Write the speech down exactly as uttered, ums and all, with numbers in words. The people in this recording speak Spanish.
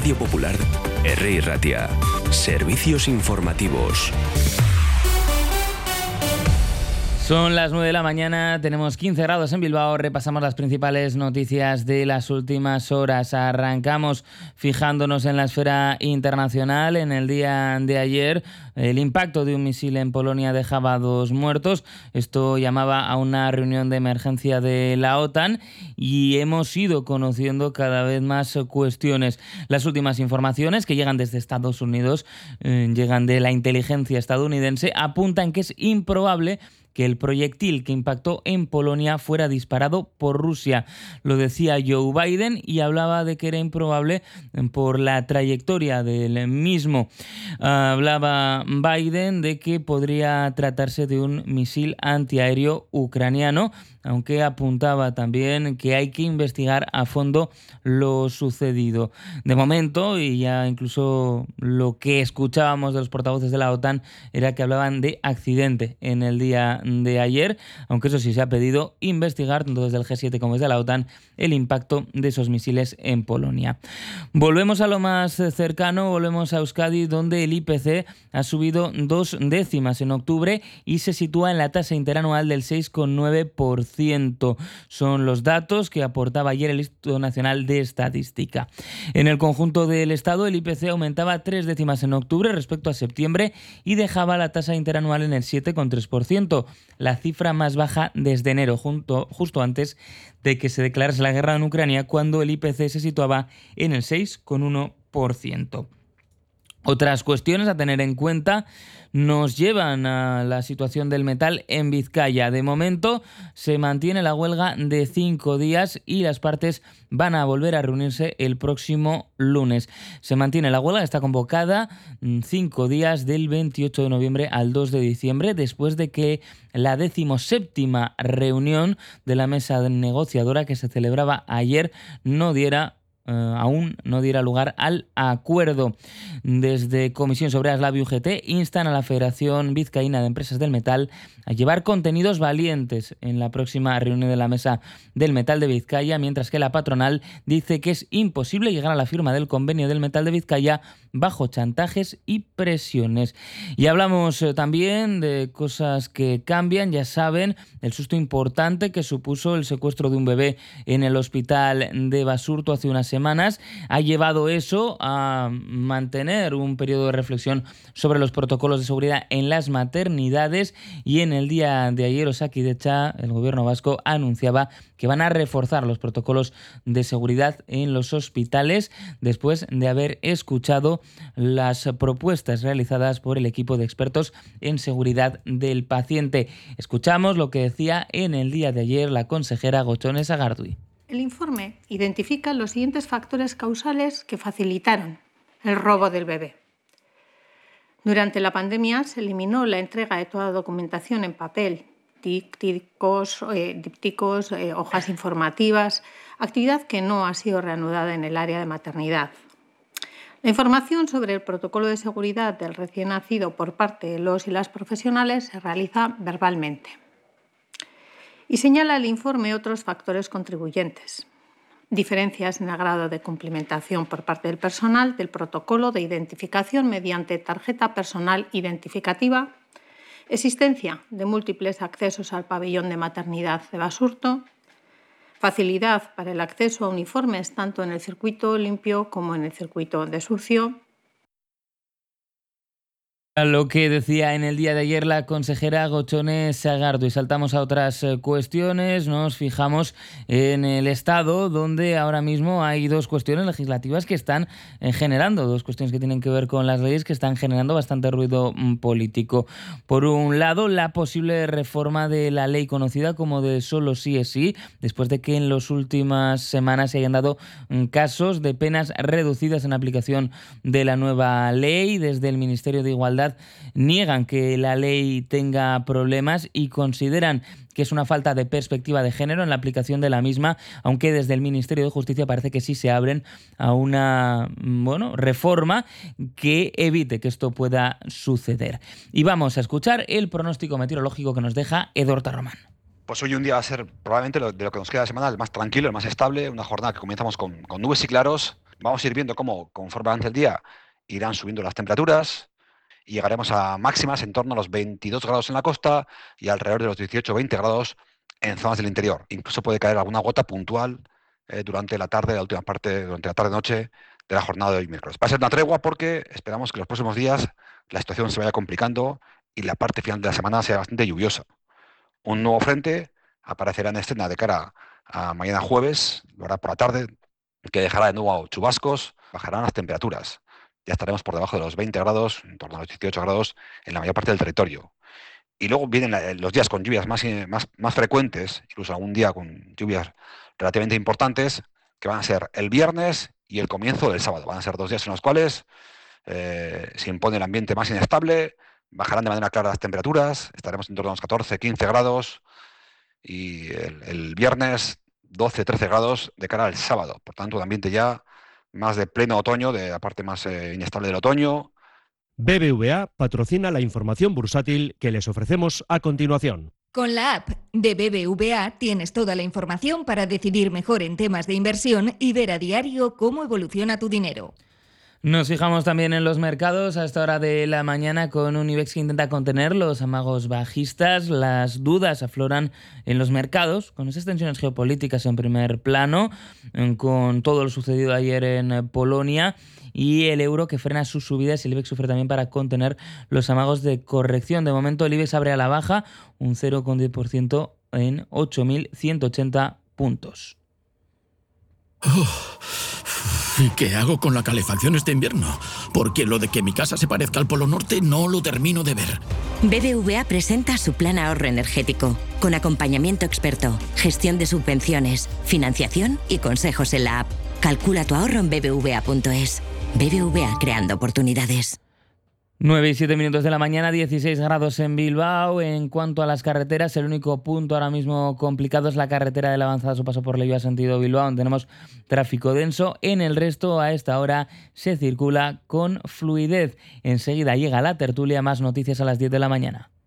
Radio Popular, Herri Ratia. Servicios informativos. Son las nueve de la mañana, tenemos quince grados en Bilbao, repasamos las principales noticias de las últimas horas. Arrancamos fijándonos en la esfera internacional. En el día de ayer, el impacto de un misil en Polonia dejaba dos muertos. Esto llamaba a una reunión de emergencia de la OTAN y hemos ido conociendo cada vez más cuestiones. Las últimas informaciones que llegan desde Estados Unidos, eh, llegan de la inteligencia estadounidense, apuntan que es improbable que el proyectil que impactó en Polonia fuera disparado por Rusia. Lo decía Joe Biden y hablaba de que era improbable por la trayectoria del mismo. Hablaba Biden de que podría tratarse de un misil antiaéreo ucraniano, aunque apuntaba también que hay que investigar a fondo lo sucedido. De momento, y ya incluso lo que escuchábamos de los portavoces de la OTAN, era que hablaban de accidente en el día de ayer, aunque eso sí se ha pedido investigar, tanto desde el G siete como desde la OTAN, el impacto de esos misiles en Polonia. Volvemos a lo más cercano, volvemos a Euskadi, donde el I P C ha subido dos décimas en octubre y se sitúa en la tasa interanual del seis coma nueve por ciento. Son los datos que aportaba ayer el Instituto Nacional de Estadística. En el conjunto del Estado, el I P C aumentaba tres décimas en octubre respecto a septiembre y dejaba la tasa interanual en el siete coma tres por ciento, la cifra más baja desde enero, junto, justo antes de que se declarase la guerra en Ucrania, cuando el I P C se situaba en el seis coma uno por ciento. Otras cuestiones a tener en cuenta nos llevan a la situación del metal en Vizcaya. De momento se mantiene la huelga de cinco días y las partes van a volver a reunirse el próximo lunes. Se mantiene la huelga, está convocada cinco días del veintiocho de noviembre al dos de diciembre, después de que la decimoséptima reunión de la mesa negociadora que se celebraba ayer no diera Uh, aún no diera lugar al acuerdo. Desde Comisiones Obreras, Lab y U G T instan a la Federación Vizcaína de Empresas del Metal a llevar contenidos valientes en la próxima reunión de la Mesa del Metal de Vizcaya, mientras que la patronal dice que es imposible llegar a la firma del convenio del Metal de Vizcaya bajo chantajes y presiones. Y hablamos eh, también de cosas que cambian. Ya saben, el susto importante que supuso el secuestro de un bebé en el hospital de Basurto hace unas semanas ha llevado eso a mantener un periodo de reflexión sobre los protocolos de seguridad en las maternidades, y en el día de ayer Osakidetza, el gobierno vasco, anunciaba que van a reforzar los protocolos de seguridad en los hospitales después de haber escuchado las propuestas realizadas por el equipo de expertos en seguridad del paciente. Escuchamos lo que decía en el día de ayer la consejera Gotzone Sagardui. El informe identifica los siguientes factores causales que facilitaron el robo del bebé. Durante la pandemia se eliminó la entrega de toda documentación en papel, dípticos, eh, dípticos eh, hojas informativas, actividad que no ha sido reanudada en el área de maternidad. La información sobre el protocolo de seguridad del recién nacido por parte de los y las profesionales se realiza verbalmente. Y señala el informe otros factores contribuyentes: diferencias en el grado de cumplimentación por parte del personal del protocolo de identificación mediante tarjeta personal identificativa, existencia de múltiples accesos al pabellón de maternidad de Basurto, facilidad para el acceso a uniformes tanto en el circuito limpio como en el circuito de sucio. Lo que decía en el día de ayer la consejera Gotzone Sagardui. Saltamos a otras cuestiones, nos fijamos en el Estado, donde ahora mismo hay dos cuestiones legislativas que están generando, dos cuestiones que tienen que ver con las leyes que están generando bastante ruido político. Por un lado, la posible reforma de la ley conocida como de solo sí es sí, después de que en las últimas semanas se hayan dado casos de penas reducidas en aplicación de la nueva ley. Desde el Ministerio de Igualdad niegan que la ley tenga problemas y consideran que es una falta de perspectiva de género en la aplicación de la misma, aunque desde el Ministerio de Justicia parece que sí se abren a una bueno, reforma que evite que esto pueda suceder. Y vamos a escuchar el pronóstico meteorológico que nos deja Edorta Román. Pues hoy un día va a ser probablemente lo, de lo que nos queda de semana el más tranquilo, el más estable, una jornada que comenzamos con, con nubes y claros. Vamos a ir viendo cómo, conforme avance el día, irán subiendo las temperaturas y llegaremos a máximas en torno a los veintidós grados en la costa y alrededor de los dieciocho o veinte grados en zonas del interior. Incluso puede caer alguna gota puntual eh, durante la tarde, la última parte, durante la tarde-noche de la jornada de hoy miércoles. Va a ser una tregua porque esperamos que los próximos días la situación se vaya complicando y la parte final de la semana sea bastante lluviosa. Un nuevo frente aparecerá en escena de cara a mañana jueves, lo hará por la tarde, que dejará de nuevo chubascos, bajarán las temperaturas. Ya estaremos por debajo de los veinte grados, en torno a los dieciocho grados en la mayor parte del territorio. Y luego vienen los días con lluvias más, más, más frecuentes, incluso algún día con lluvias relativamente importantes, que van a ser el viernes y el comienzo del sábado. Van a ser dos días en los cuales eh, se impone el ambiente más inestable, bajarán de manera clara las temperaturas, estaremos en torno a los catorce, quince grados y el, el viernes doce, trece grados de cara al sábado. Por tanto, un ambiente ya más de pleno otoño, de la parte más eh, inestable del otoño. B B V A patrocina la información bursátil que les ofrecemos a continuación. Con la app de B B V A tienes toda la información para decidir mejor en temas de inversión y ver a diario cómo evoluciona tu dinero. Nos fijamos también en los mercados a esta hora de la mañana con un IBEX que intenta contener los amagos bajistas. Las dudas afloran en los mercados con esas tensiones geopolíticas en primer plano, con todo lo sucedido ayer en Polonia y el euro que frena sus subidas y el IBEX sufre también para contener los amagos de corrección. De momento el IBEX abre a la baja un cero coma diez por ciento en ocho mil ciento ochenta puntos. Oh. ¿Y qué hago con la calefacción este invierno? Porque lo de que mi casa se parezca al Polo Norte no lo termino de ver. B B V A presenta su plan ahorro energético, con acompañamiento experto, gestión de subvenciones, financiación y consejos en la app. Calcula tu ahorro en b b v a punto es. B B V A, creando oportunidades. nueve y siete minutos de la mañana, dieciséis grados en Bilbao. En cuanto a las carreteras, el único punto ahora mismo complicado es la carretera de la Avanzada, su paso por Leioa sentido Bilbao, donde tenemos tráfico denso. En el resto, a esta hora se circula con fluidez. Enseguida llega la tertulia, más noticias a las diez de la mañana.